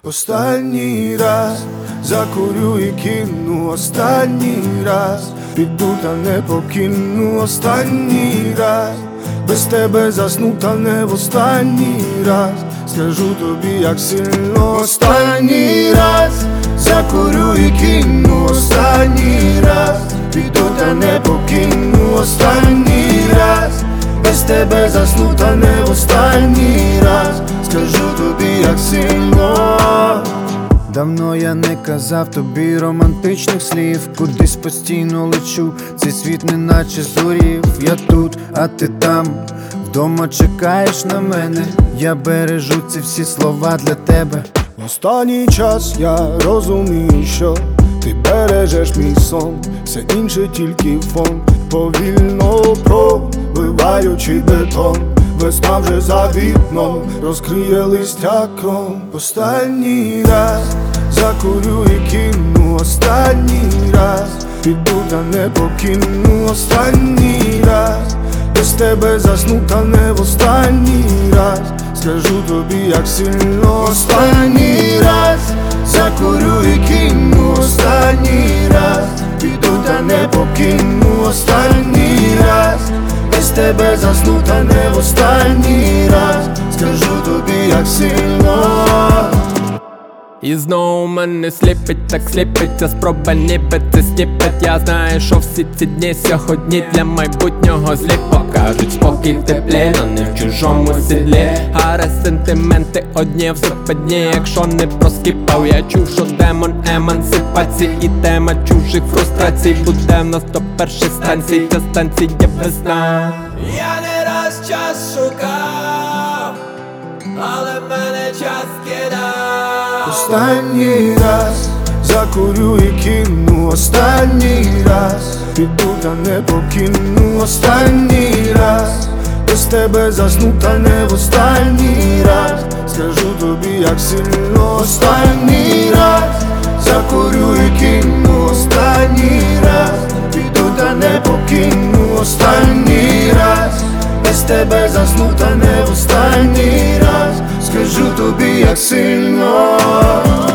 Останній раз закурю і кину, останній раз піду та не покину, останній раз без тебе засну та не в останній раз скажу тобі, як сильно. Останній раз закурю і кину, останній раз піду та не покину, останній раз без тебе засну та не в останній раз скажу тобі, як сильно. Давно я не казав тобі романтичних слів, кудись постійно лечу, цей світ неначе зорів. Я тут, а ти там, вдома чекаєш на мене, я бережу ці всі слова для тебе. Останній час я розумію, що ти бережеш мій сон, все інше тільки фон, повільно пробиваючи бетон. Весна вже за вікном розкриє листя кром. Останній раз закурю і кину, останній раз піду та не покину, останній раз без тебе засну та не в останній раз скажу тобі, як сильно. Останній раз закурю і кину, останній раз піду та не покину, останній раз без тебе засну та не в останній раз скажу тобі, як сильно. І знову мене сліпить, так сліпиться спроба ніби це сніпет. Я знаю, що всі ці дні сьогодні для майбутнього злі. Покажуть спокій в теплі, но не в чужому сідлі. Гаразд, сентименти одні в западні, якщо не проскіпав. Я чув, що демон емансипації і тема чужих фрустрацій буде в нас до перших станцій, та станція весна. Я не раз час шукав, але мене час кидав. Останній раз закурю і кину, останній раз піду та не покину, останній раз без тебе засну та не в останній раз скажу тобі, як сильно. Останній раз закурю і кину, останній раз піду та не покину, останній раз без тебе засну та не в останній раз скажу тобі, як сильно.